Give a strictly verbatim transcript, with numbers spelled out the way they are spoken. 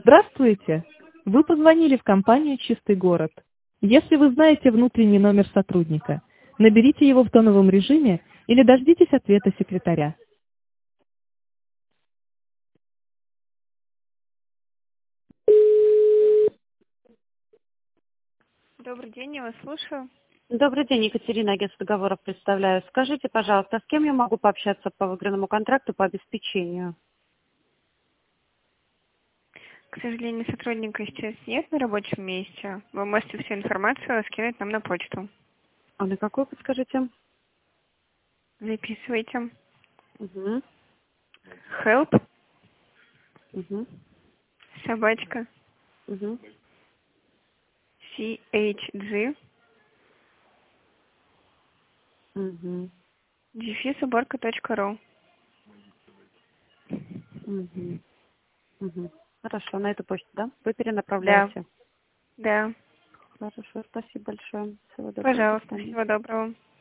Здравствуйте! Вы позвонили в компанию «Чистый город». Если вы знаете внутренний номер сотрудника, наберите его в тоновом режиме или дождитесь ответа секретаря. Добрый день, я вас слушаю. Добрый день, Екатерина, агентство договоров представляю. Скажите, пожалуйста, с кем я могу пообщаться по выигранному контракту по обеспечению? К сожалению, сотрудника сейчас нет на рабочем месте. Вы можете всю информацию скинуть нам на почту. А на какую, подскажите? Записывайте. Угу, Help, угу, собачка, угу, chg, угу, дефис уборка точка ру. угу, угу. Хорошо, на эту почту, да? Вы Да, перенаправляете. да. Хорошо, спасибо большое. Всего доброго, до Пожалуйста, свидания. всего доброго.